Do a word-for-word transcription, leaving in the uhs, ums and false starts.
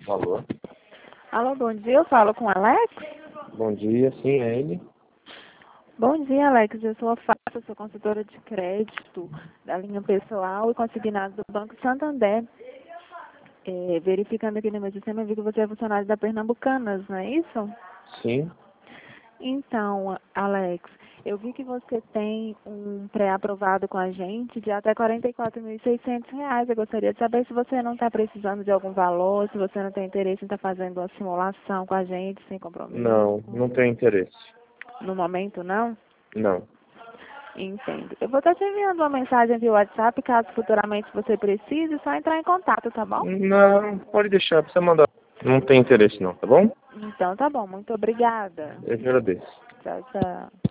Alô? Alô, bom dia, eu falo com o Alex? Bom dia, sim, é ele. Bom dia, Alex, eu sou a Fátima, sou consultora de crédito da linha pessoal e consignado do Banco Santander. É, verificando aqui no meu sistema, eu vi que você é funcionário da Pernambucanas, não é isso? Sim. Então, Alex, eu vi que você tem um pré-aprovado com a gente de até quarenta e quatro mil e seiscentos reais. Eu gostaria de saber se você não está precisando de algum valor, se você não tem interesse em estar fazendo uma simulação com a gente, sem compromisso. Não, não tenho interesse. No momento, não? Não. Entendo. Eu vou estar te enviando uma mensagem via WhatsApp, caso futuramente você precise, só entrar em contato, tá bom? Não, pode deixar, precisa mandar. Não tem interesse não, tá bom? Então tá bom, muito obrigada. Eu agradeço. Tchau, tchau.